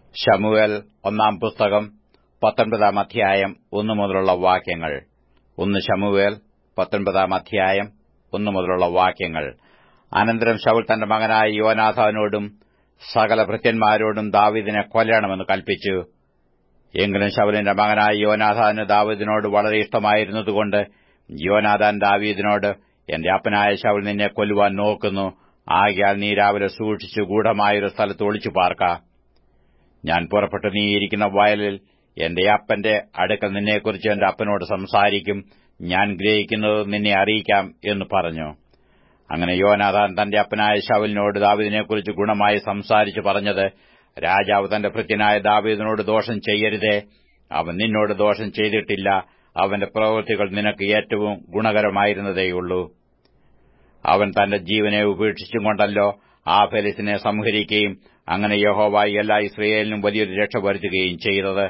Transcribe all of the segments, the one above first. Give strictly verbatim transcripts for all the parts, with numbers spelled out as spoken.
ശമൂവേൽ ഒന്നാം പുസ്തകം പത്തൊൻപതാം അധ്യായം ഒന്നു മുതലുള്ള വാക്യങ്ങൾ. ഒന്ന് ശമൂവേൽ പത്തൊൻപതാം അധ്യായം ഒന്നു മുതലുള്ള വാക്യങ്ങൾ. അനന്തരം ശൌൽ തന്റെ മകനായ യോനാഥാനോടും സകല ഭൃത്യന്മാരോടും ദാവീദിനെ കൊല്ലണമെന്ന് കൽപ്പിച്ചു. എങ്കിലും ശൌലിന്റെ മകനായ യോനാഥാന് ദാവീദിനോട് വളരെ ഇഷ്ടമായിരുന്നതുകൊണ്ട് യോനാഥാൻ ദാവീദിനോട്, എന്റെ അപ്പനായ ശൌൽ നിന്നെ കൊല്ലുവാൻ നോക്കുന്നു. ആകയാൽ നീ രാവിലെ സൂക്ഷിച്ചു ഗൂഢമായൊരു സ്ഥലത്ത് ഒളിച്ചു പാർക്ക. ഞാൻ പുറപ്പെട്ട് നീ ഇരിക്കുന്ന വയലിൽ എന്റെ അപ്പന്റെ അടുക്കൽ നിന്നെക്കുറിച്ച് എന്റെ അപ്പനോട് സംസാരിക്കും. ഞാൻ ഗ്രഹിക്കുന്നത് നിന്നെ അറിയിക്കാം എന്ന് പറഞ്ഞു. അങ്ങനെ യോനാഥാൻ തന്റെ അപ്പനായ ശൌലിനോട് ദാവീദിനെക്കുറിച്ച് ഗുണമായി സംസാരിച്ചു പറഞ്ഞത്, രാജാവ് തന്റെ ഭൃത്യനായ ദാവീദിനോട് ദോഷം ചെയ്യരുതേ. അവൻ നിന്നോട് ദോഷം ചെയ്തിട്ടില്ല. അവന്റെ പ്രവൃത്തികൾ നിനക്ക് ഏറ്റവും ഗുണകരമായിരുന്നതേയുള്ളൂ. അവൻ തന്റെ ജീവനെ ഉപേക്ഷിച്ചും കൊണ്ടല്ലോ ആ ഫെലിസ്തീനെ സംഹരിക്കുകയും അങ്ങനെ യഹോവ എല്ലാ ഇസ്രായേലിനും വലിയൊരു രക്ഷ വരുത്തുകയും ചെയ്തത്.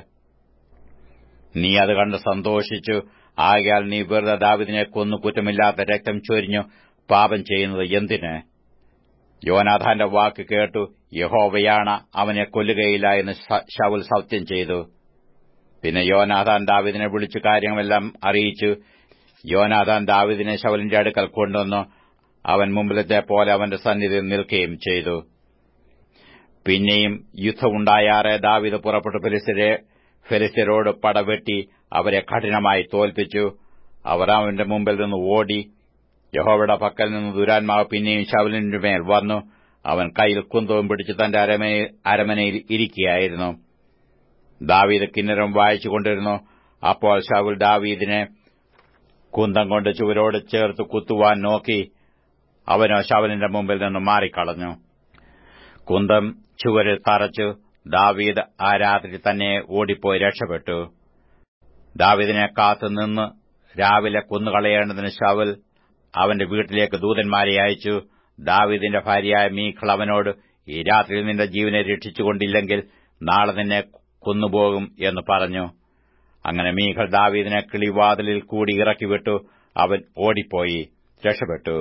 നീ അത് കണ്ട് സന്തോഷിച്ചു. ആകയാൽ നീ വെറുതെ ദാവീദിനെ കൊന്നു കുറ്റമില്ലാത്ത രക്തം ചൊരിഞ്ഞു പാപം ചെയ്യുന്നത് എന്തിന്? യോനാഥാന്റെ വാക്ക് കേട്ടു യഹോവയാണ് അവനെ കൊല്ലുകയില്ല എന്ന് ശൌൽ സത്യം ചെയ്തു. പിന്നെ യോനാഥാൻ ദാവീദിനെ വിളിച്ചു കാര്യങ്ങളെല്ലാം അറിയിച്ചു. യോനാഥാൻ ദാവീദിനെ ശൌലിന്റെ അടുക്കൽ കൊണ്ടുവന്നു. അവൻ മുമ്പിലത്തെ പോലെ അവന്റെ സന്നിധിയിൽ നിൽക്കുകയും ചെയ്തു. പിന്നെയും യുദ്ധമുണ്ടായാറെ ദാവീദ് പുറപ്പെട്ടു ഫെലിസ്ത്യരെ ഫെലിസ്ത്യരോട് പടവെട്ടി അവരെ കഠിനമായി തോൽപ്പിച്ചു. അവർ അവന്റെ മുമ്പിൽ നിന്ന് ഓടി. യഹോവയുടെ പക്കൽ നിന്ന് ദുരാത്മാവ് പിന്നെയും ശൌലിന്റെ മേൽ വന്നു. അവൻ കയ്യിൽ കുന്തവും പിടിച്ച് തന്റെ അരമനയിൽ ഇരിക്കുകയായിരുന്നു. ദാവീദ് കിന്നരം വായിച്ചുകൊണ്ടിരുന്നു. അപ്പോൾ ശൌൽ ദാവീദിനെ കുന്തം കൊണ്ട് ചുവരോട് ചേർത്ത് കുത്തുവാൻ നോക്കി. അവനോ ശൌലിന്റെ മുമ്പിൽ നിന്ന് മാറിക്കളഞ്ഞു. കുന്തം ചുവരിൽ തറച്ചു. ദാവീദ് ആ രാത്രി തന്നെ ഓടിപ്പോയി രക്ഷപ്പെട്ടു. ദാവീദിനെ കാത്തുനിന്ന് രാവിലെ കൊന്നുകളയേണ്ടതിന് ശൌൽ അവന്റെ വീട്ടിലേക്ക് ദൂതന്മാരെ അയച്ചു. ദാവീദിന്റെ ഭാര്യയായ മീഖൾ അവനോട്, ഈ രാത്രിയിൽ നിന്റെ ജീവനെ രക്ഷിച്ചുകൊണ്ടില്ലെങ്കിൽ നാളെ നിന്നെ കൊന്നുപോകും എന്ന് പറഞ്ഞു. അങ്ങനെ മീഖൾ ദാവീദിനെ കിളിവാതിലിൽ കൂടി ഇറക്കിവിട്ടു. അവൻ ഓടിപ്പോയി രക്ഷപ്പെട്ടു.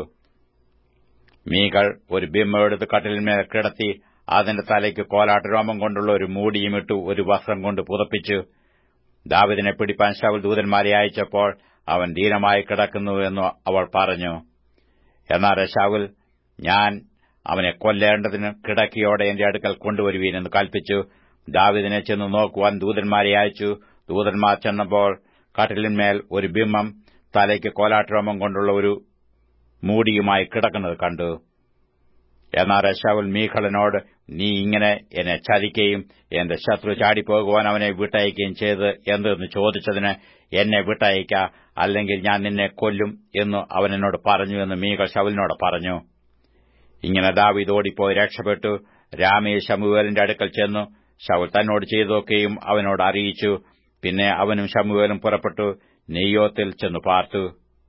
മീഖൾ ഒരു ബിംബമെടുത്ത് കട്ടിലിന്മേൽ കിടത്തി അതിന്റെ തലയ്ക്ക് കോലാട്ടുരോമം കൊണ്ടുള്ള ഒരു മൂടിയും ഇട്ടു ഒരു വസ്ത്രം കൊണ്ട് പുതപ്പിച്ചു. ദാവീദിനെ പിടിപ്പാൻ ശൌൽ ദൂതന്മാരെ അയച്ചപ്പോൾ അവൻ ദീനമായി കിടക്കുന്നുവെന്നു അവൾ പറഞ്ഞു. എന്നാൽ ശൌൽ, ഞാൻ അവനെ കൊല്ലേണ്ടതിന് കിടക്കിയോടെ എന്റെ അടുക്കൽ കൊണ്ടുവരുവീനെന്ന് കൽപ്പിച്ചു. ദാവീദിനെ ചെന്ന് നോക്കുവാൻ ദൂതന്മാരെ അയച്ചു. ദൂതന്മാർ ചെന്നപ്പോൾ കട്ടിലിന്മേൽ ഒരു ബിംബം തലയ്ക്ക് കോലാട്ടുരോമം കൊണ്ടുള്ള ഒരു മൂടിയുമായി കിടക്കുന്നത് കണ്ടു. എന്നാൽ ശൌൽ മീഖളിനോട്, നീ ഇങ്ങനെ എന്നെ ചതിക്കുകയും എന്റെ ശത്രു ചാടിപ്പോകുവാൻ അവനെ വിട്ടയക്കുകയും ചെയ്ത് എന്തെന്ന് ചോദിച്ചതിന്, എന്നെ വിട്ടയക്ക, അല്ലെങ്കിൽ ഞാൻ നിന്നെ കൊല്ലും എന്ന് അവൻ എന്നോട് പറഞ്ഞു എന്ന് മീഖൾ ശൌലിനോട് പറഞ്ഞു. ഇങ്ങനെ ദാവീദ് ഓടിപ്പോയി രക്ഷപ്പെട്ടു. രാമയിൽ ശമൂവേലിന്റെ അടുക്കൽ ചെന്നു. ശൌൽ തന്നോട് ചെയ്തൊക്കെയും അവനോട് അറിയിച്ചു. പിന്നെ അവനും ശമൂവേലും പുറപ്പെട്ടു നെയ്യോത്തിൽ ചെന്നു പാർത്തു.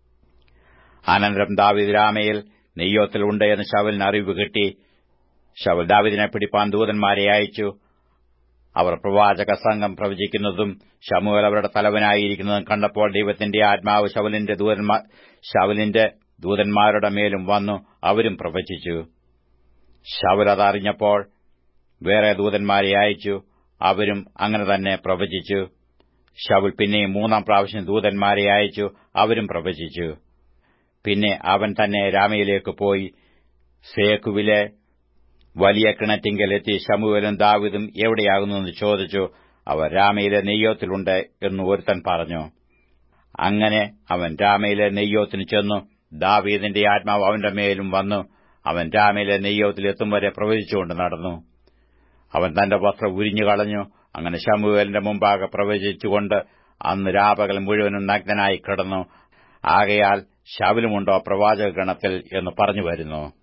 അനന്തരം ദാവീദ് രാമയിൽ നെയ്യോത്തിൽ ഉണ്ട് എന്ന് ശൌലിന് അറിവ് കിട്ടി. ശൌൽ ദാവീദിനെ പിടിപ്പാൻ ദൂതന്മാരെ അയച്ചു. അവർ പ്രവാചക സംഘം പ്രവചിക്കുന്നതും ശമൂവേൽ അവരുടെ തലവനായിരിക്കുന്നതും കണ്ടപ്പോൾ ദൈവത്തിന്റെ ആത്മാവ് ശൌലിന്റെ ദൂതന്മാർ ശൌലിന്റെ ദൂതന്മാരുടെ മേലും വന്നു. അവരും പ്രവചിച്ചു. ശൌൽ അതറിഞ്ഞപ്പോൾ വേറെ ദൂതന്മാരെ അയച്ചു. അവരും അങ്ങനെ തന്നെ പ്രവചിച്ചു. ശൌൽ പിന്നെയും മൂന്നാം പ്രാവശ്യം ദൂതന്മാരെ അയച്ചു. അവരും പ്രവചിച്ചു. പിന്നെ അവൻ തന്നെ രാമയിലേക്ക് പോയി സേക്കുവിലെ വലിയ കിണറ്റിങ്കൽ എത്തി. ശമൂവേലും ദാവീദും എവിടെയാകുന്നുവെന്ന് ചോദിച്ചു. അവർ രാമയിലെ നെയ്യോത്തിലുണ്ട് എന്ന് ഒരുത്തൻ പറഞ്ഞു. അങ്ങനെ അവൻ രാമയിലെ നെയ്യോത്തിന് ചെന്നു. ദാവീദിന്റെ ആത്മാവ് അവന്റെ മേലും വന്നു. അവൻ രാമയിലെ നെയ്യോത്തിൽ എത്തും വരെ പ്രവചിച്ചുകൊണ്ട് നടന്നു. അവൻ തന്റെ വസ്ത്രം ഉരിഞ്ഞു കളഞ്ഞു. അങ്ങനെ ശമൂവേലിന്റെ മുമ്പാകെ പ്രവചിച്ചുകൊണ്ട് അന്ന് രാപകൽ മുഴുവനും നഗ്നനായി കിടന്നു. ആകയാൽ ശൌലുമുണ്ടോ പ്രവാചക ഗണത്തിൽ എന്ന് പറഞ്ഞു വരുന്നു.